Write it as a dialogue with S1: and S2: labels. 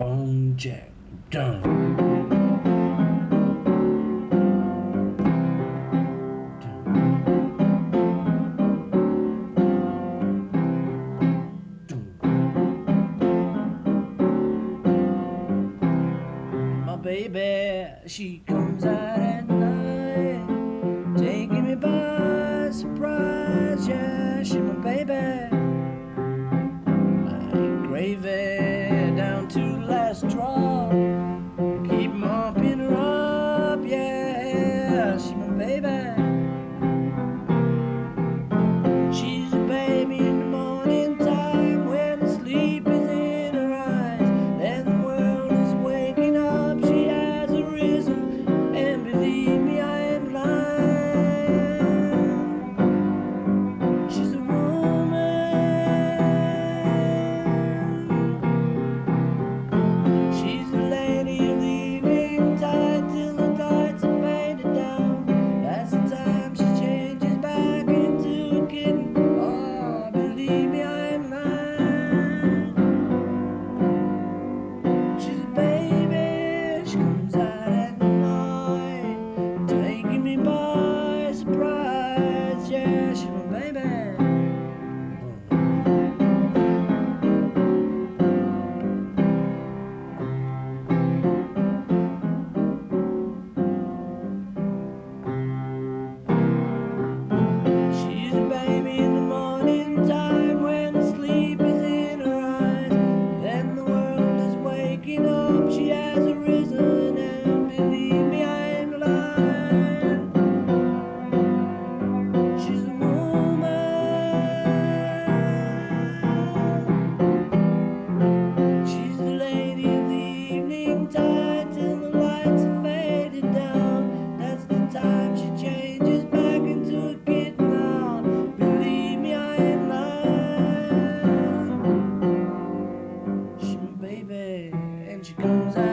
S1: trombone jack. Dun. My baby, she comes out at night, taking me by surprise. Yeah, she my baby. Like gravy down to the last drop. Keep mopping her up. Yeah, she my baby. She's a baby in the morning time when the sleep is in her eyes. Then the world is waking up. She has arisen, and believe me, I am lying. She's a woman. She's the lady of the evening tide till the tides are faded down. That's the time she changes back into a kitten. Oh, believe me, I am lying. She's a baby, she comes out at night, taking me by surprise. Yeah, she's my baby. She's a baby in the morning time when the sleep is in her eyes. Then the world is waking up. She has arisen, and believe me, I am lying. She's a woman. She's the lady of the evening tide till the lights are faded down. That's the time she changes back into a kitten. Now, believe me, I am lying. She's my baby, and she comes out